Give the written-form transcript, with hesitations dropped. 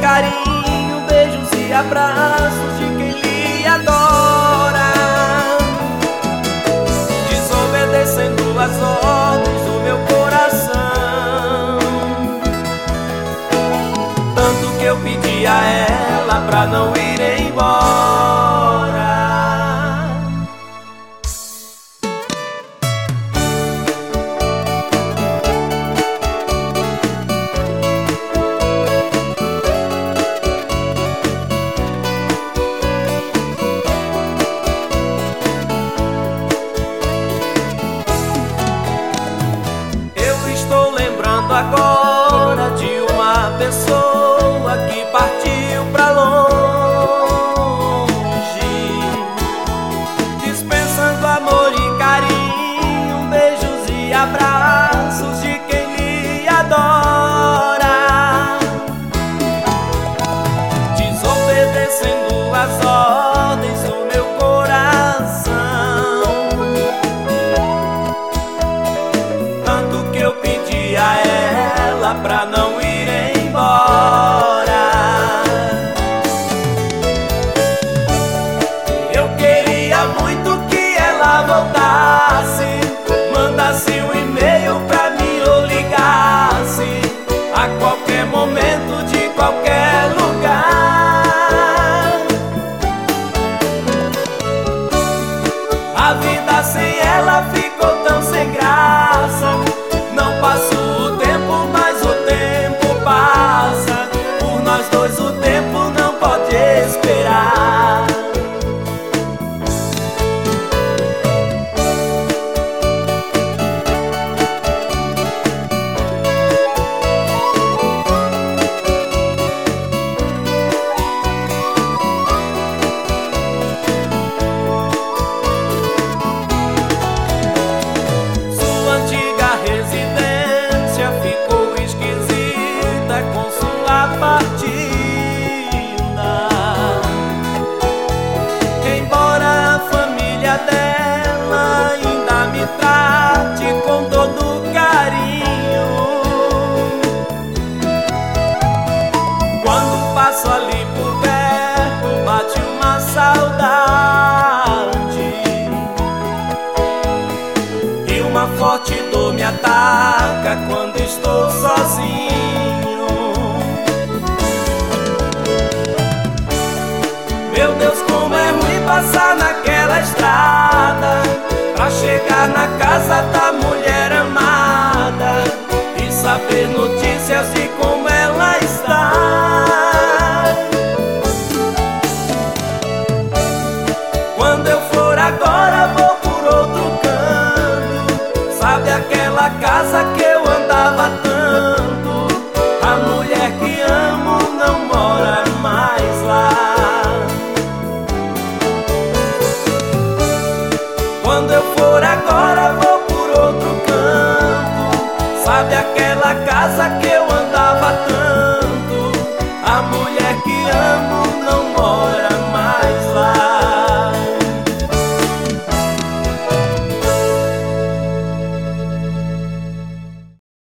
carinho, beijos e abraços de quem lhe adora, desobedecendo as ordens do meu coração. Tanto que eu pedi a ela pra não ir embora. Agora de uma pessoa que partiu pra longe, dispensando amor e carinho, beijos e abraços de quem lhe adora, desobedecendo as ordens do meu coração. Tanto que eu pedi a ela pra não ir embora. Eu queria muito que ela voltasse, mandasse um e-mail pra mim ou ligasse a qualquer momento, de qualquer lugar. A vida sem ela ficou tão sem graça. Não passo o tempo, mas o tempo passa. Por nós dois o tempo não pode esperar. Sua antiga residência ficou esquisita com sua partida. Embora a família dela ainda me trate com todo carinho, quando passo ali por perto bate uma saudade e uma forte dor me ataca quando estou sozinho. Meu Deus, como é ruim passar naquela estrada pra chegar na casa da mulher amada e saber notícias de como ela está. Quando eu for agora vou por outro canto, sabe aquela casa que eu andava tanto? A mulher que amo não mora mais lá. Quando eu for agora vou por outro canto, sabe aquela casa que eu andava tanto? A mulher que amo